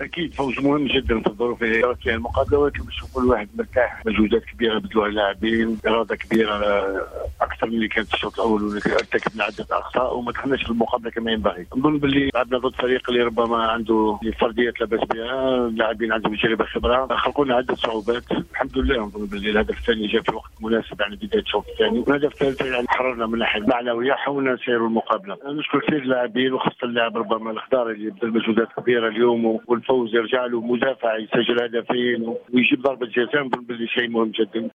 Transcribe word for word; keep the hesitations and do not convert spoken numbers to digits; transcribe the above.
اكيد فوز مهم جدا في الظروف اللي جرت فيها المقابله، ولكن باش نكون الواحد مرتاح. مجهودات كبيره بذلوها اللاعبين، اراده كبيره اكثر من اللي كانت في الشوط الاول، ارتكبنا عده اخطاء وما دخلناش في المقابله كما ينبغي. نظن باللي لعبنا ضد فريق اللي ربما عنده فرديات لا باس بها، اللاعبين عندهم تجربه خبره، خلقوا لنا عده صعوبات. الحمد لله نظن باللي الهدف الثاني جاء في وقت مناسب يعني بدايه الشوط الثاني، والهدف الثالث يعني حررنا من ناحيه المعنويه، حاولنا نسيروا المقابله. نشكر كثير اللاعبين وخاصه اللاعب ربما الخضاري اللي بذل مجهودات كبيره اليوم، والفوز يرجع له مدافع يسجل هدفين ويجيب ضربه جزاء، نظن باللي شيء مهم جدا.